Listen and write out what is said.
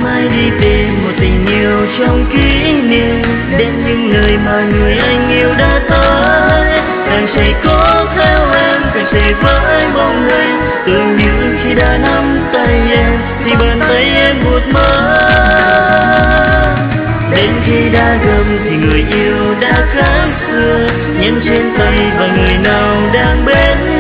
mãi đi tìm một tình yêu trong kỷ niệm, đến những nơi mà người anh yêu đã tới. Càng say cố theo em, càng say với bóng hình, tưởng như khi đã nắm tay em thì bàn tay em buốt mất. Đến khi đã gần thì người yêu đã khác xưa, nhân trên tay và người nào đang bên